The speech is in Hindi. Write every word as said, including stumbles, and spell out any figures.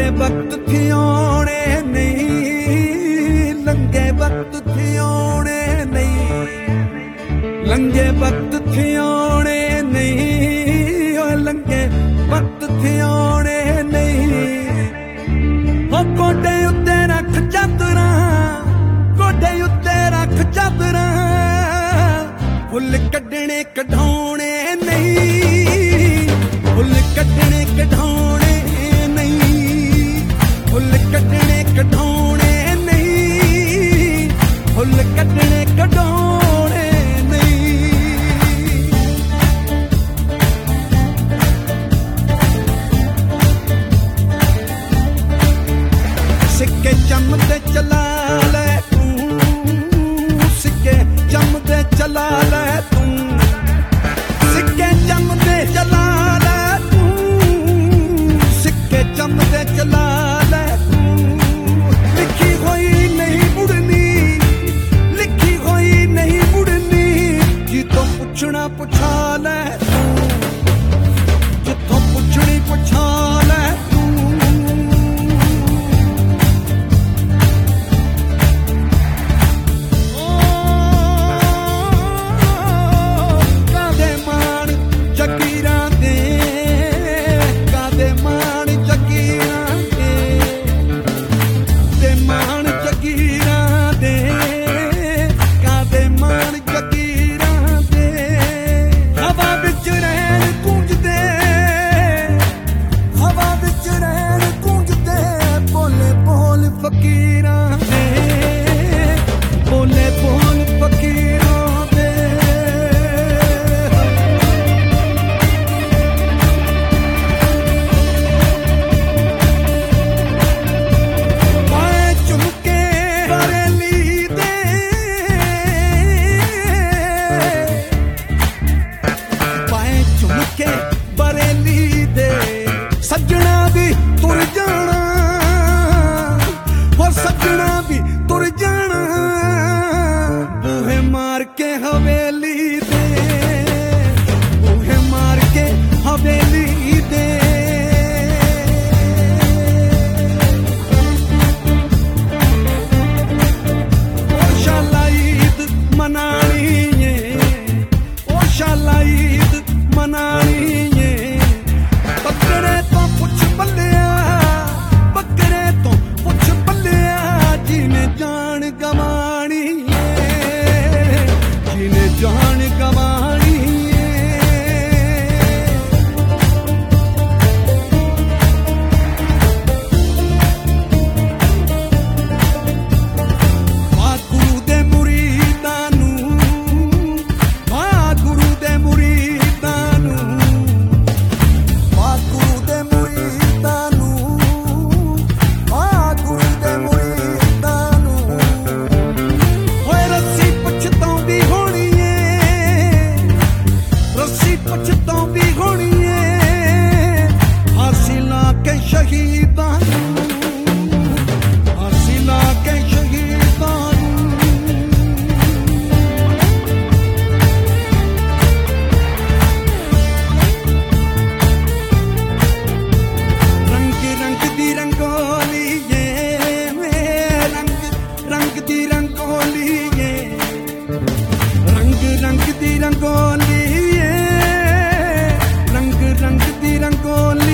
लंघे वक्त थी आने नहीं, लंघे वक्त थी आने नहीं, लंघे वक्त थी आने नहीं, और लंघे वक्त थी आने नहीं। ओ गोडे उत्ते रख चादरा, गोडे उत्ते रख चादरा, फुल कड्डने कढाने नहीं, फुल कड्डने कढाने नहीं, फुल कड्डने कढाने नहीं, फुल कड्डने कढाने नहीं। सिक्के चमदे चला ले तू, सिक्के चमदे चला ले तू, सिक्के चमदे चला ले तू, सिक्के चमदे चला ले तू। लिखी हुई नहीं मुड़नी, लिखी हुई नहीं मुड़नी, जितों पुछना पुछा ले तू, जितों पुछनी पुछा ले तू। सजना भी तुर जाना, और सजना भी तुर जाना, बूहे मार के हवेली दे, बूहे मार के हवेली दे। ओ शाला ईद मनानी है, ओ शाला ईद मनानी है। बकरे तो पुछ बल्लिया, बकरे तो पुछ बल्लिया, जिन्हें जान गवानी है, जिन्हें जान गवानी है। वाह गुरु दे मुरीदां नू, वाह गुरु दे मुरीदां नू, पछताउंदी होनी है, फांसी ला के शहीदां नू, फांसी ला के शहीदां नू। रंग रंग दी रंगोली ये, रंग रंग दी रंगोली ये, रंग रंग दी रंगोली, रंग दी रंगोली।